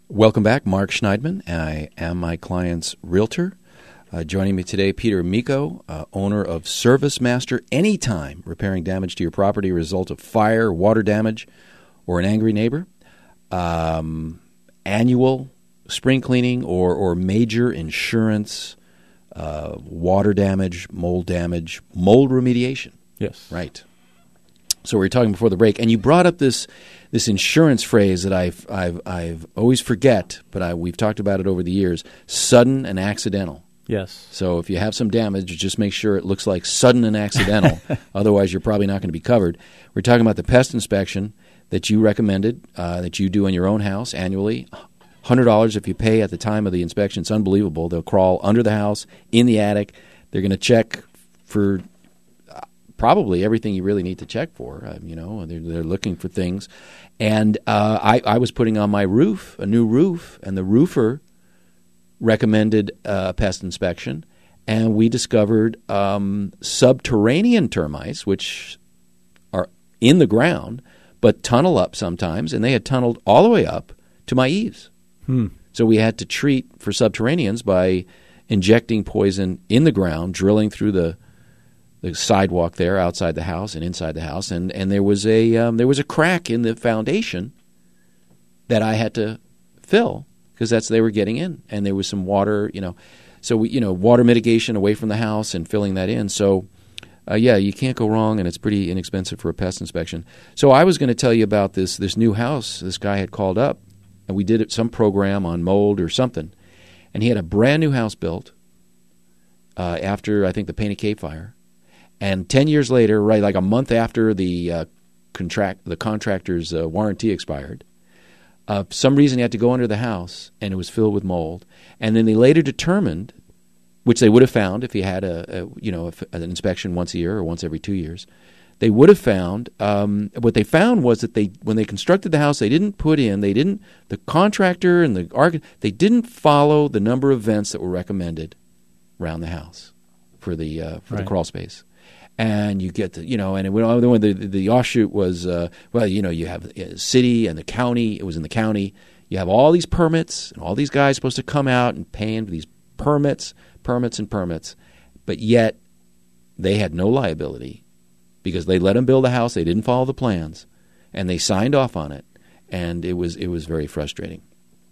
Welcome back, Mark Schneidman. I am my client's realtor. Joining me today, Peter Miko, owner of Service Master Anytime, repairing damage to your property as a result of fire, water damage, or an angry neighbor. Annual spring cleaning or major insurance, water damage, mold remediation. Yes. Right. So we were talking before the break, and you brought up this insurance phrase that I've always forget, but we've talked about it over the years: sudden and accidental. Yes. So if you have some damage, just make sure it looks like sudden and accidental. Otherwise, you're probably not going to be covered. We're talking about the pest inspection that you recommended that you do in your own house annually. $100 if you pay at the time of the inspection. It's unbelievable. They'll crawl under the house, in the attic. They're going to check for probably everything you really need to check for. They're looking for things. And I was putting on my roof, a new roof, and the roofer recommended a pest inspection, and we discovered subterranean termites, which are in the ground but tunnel up sometimes, and they had tunneled all the way up to my eaves. So we had to treat for subterraneans by injecting poison in the ground, drilling through the sidewalk there outside the house and inside the house, and there was a crack in the foundation that I had to fill because they were getting in, and there was some water, so water mitigation away from the house and filling that in. So you can't go wrong, and it's pretty inexpensive for a pest inspection. So I was going to tell you about this new house. This guy had called up, and we did some program on mold or something, and he had a brand new house built after, I think, the Painted Cave fire. And 10 years later, right, like a month after the contractor's warranty expired, for some reason he had to go under the house, and it was filled with mold. And then they later determined, which they would have found if he had an inspection once a year or once every 2 years, they would have found what they found was that when they constructed the house, the contractor and the architect, they didn't follow the number of vents that were recommended around the house for the crawl space. And you get the offshoot was, you have the city and the county. It was in the county. You have all these permits, and all these guys supposed to come out and paying for these permits. But yet they had no liability because they let them build a house. They didn't follow the plans, and they signed off on it. And it was very frustrating.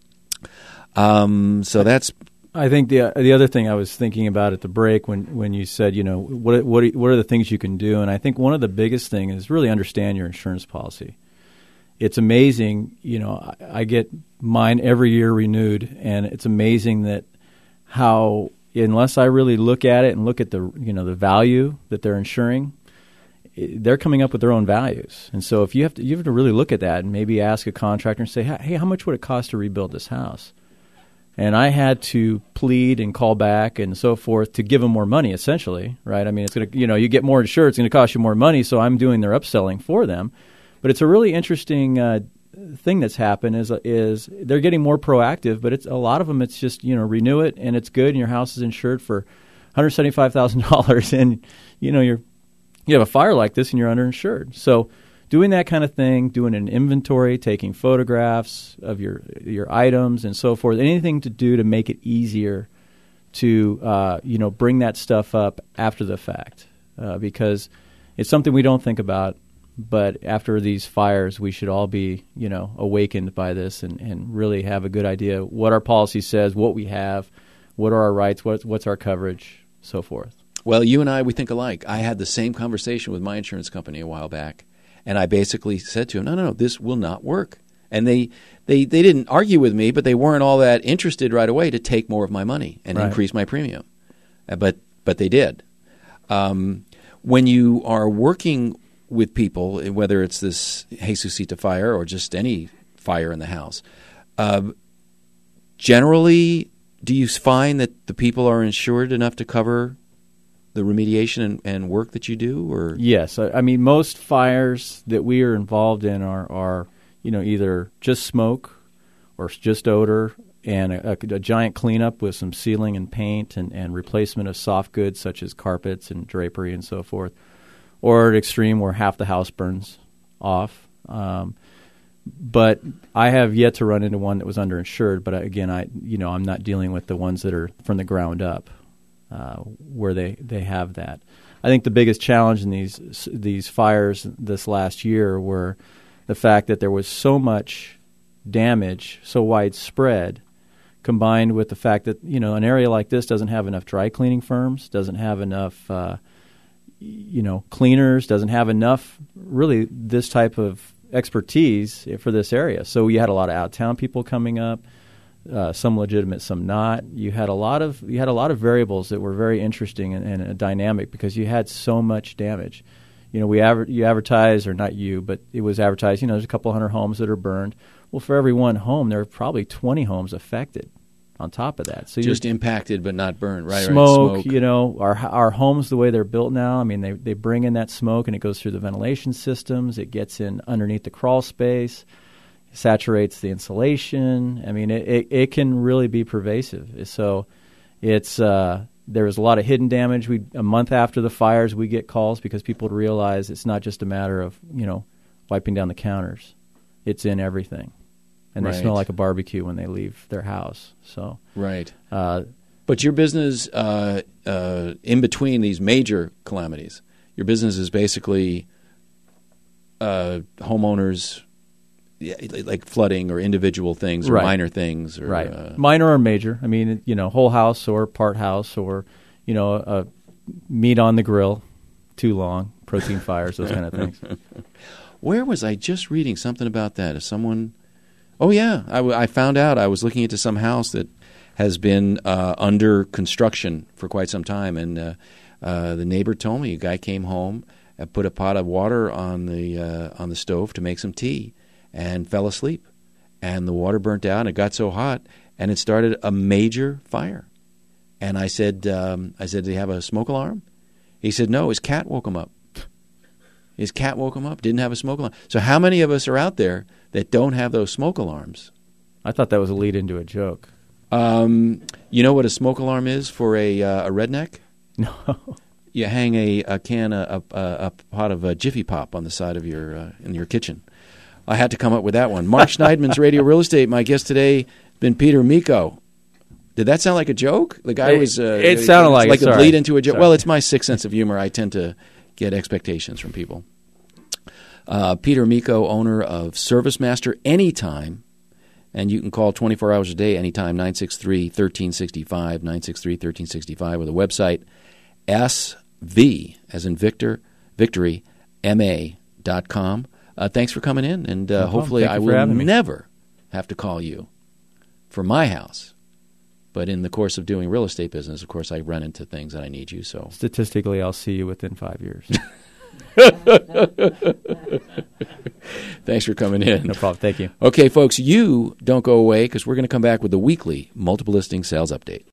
So that's. I think the other thing I was thinking about at the break when you said, what are the things you can do? And I think one of the biggest things is really understand your insurance policy. It's amazing, I get mine every year renewed, and it's amazing that how, unless I really look at it and look at the value that they're insuring, they're coming up with their own values. And so if you have to really look at that and maybe ask a contractor and say, hey, how much would it cost to rebuild this house? And I had to plead and call back and so forth to give them more money, essentially, right? I mean, it's going to, you get more insured, it's going to cost you more money, so I'm doing their upselling for them. But it's a really interesting thing that's happened is they're getting more proactive, but a lot of them, it's just, renew it, and it's good, and your house is insured for $175,000, and, you have a fire like this, and you're underinsured. So doing that kind of thing, doing an inventory, taking photographs of your items and so forth, anything to do to make it easier to bring that stuff up after the fact, because it's something we don't think about. But after these fires, we should all be awakened by this and really have a good idea what our policy says, what we have, what are our rights, what's our coverage, so forth. Well, you and we think alike. I had the same conversation with my insurance company a while back. And I basically said to him, no, this will not work. And they didn't argue with me, but they weren't all that interested right away to take more of my money and increase my premium. But they did. When you are working with people, whether it's this Jesucita fire or just any fire in the house, generally, do you find that the people are insured enough to cover the remediation and work that you do? Or yes, I mean most fires that we are involved in are either just smoke or just odor and a giant cleanup with some sealing and paint and replacement of soft goods such as carpets and drapery and so forth, or at extreme where half the house burns off. But I have yet to run into one that was underinsured. But again, I'm not dealing with the ones that are from the ground up, where they have that. I think the biggest challenge in these fires this last year were the fact that there was so much damage, so widespread, combined with the fact that an area like this doesn't have enough dry cleaning firms, doesn't have enough cleaners, doesn't have enough really this type of expertise for this area. So you had a lot of out-of-town people coming up, some legitimate, some not. You had a lot of variables that were very interesting and dynamic because you had so much damage. You advertise, or not you, but it was advertised. There's a couple hundred homes that are burned. Well, for every one home, there are probably 20 homes affected. On top of that, so just impacted but not burned, right? Smoke, our homes the way they're built now. I mean, they bring in that smoke and it goes through the ventilation systems. It gets in underneath the crawl space, saturates the insulation. I mean, it can really be pervasive. So, it's there was a lot of hidden damage. A month after the fires, we get calls because people realize it's not just a matter of wiping down the counters; it's in everything. And they smell like a barbecue when they leave their house. So right. But your business, in between these major calamities, your business is basically homeowners, like flooding or individual things or minor things. Or, minor or major. I mean, whole house or part house or, a meat on the grill, too long, protein fires, those kind of things. Where was I just reading something about that? Is someone... Oh, yeah. I found out. I was looking into some house that has been under construction for quite some time, and the neighbor told me a guy came home and put a pot of water on the stove to make some tea and fell asleep. And the water burnt out, and it got so hot, and it started a major fire. And I said, "Do you have a smoke alarm?" He said, "No, his cat woke him up." His cat woke him up, didn't have a smoke alarm. So how many of us are out there that don't have those smoke alarms? I thought that was a lead into a joke. You know what a smoke alarm is for a redneck? No. You hang a pot of Jiffy Pop on the side of in your kitchen. I had to come up with that one. Mark Schneidman's Radio Real Estate. My guest today has been Peter Miko. Did that sound like a joke? The guy was... it sounded like a lead into a joke. Well, it's my sixth sense of humor. I tend to get expectations from people. Peter Miko, owner of ServiceMaster Anytime, and you can call 24 hours a day anytime, 963-1365, 963-1365, with a website, SV, as in Victor, Victory, MA.com. Thanks for coming in, and hopefully I will never have to call you for my house. But in the course of doing real estate business, of course, I run into things that I need you. So statistically, I'll see you within 5 years. Thanks for coming in. No problem. Thank you. Okay, folks, you don't go away because we're going to come back with the weekly multiple listing sales update.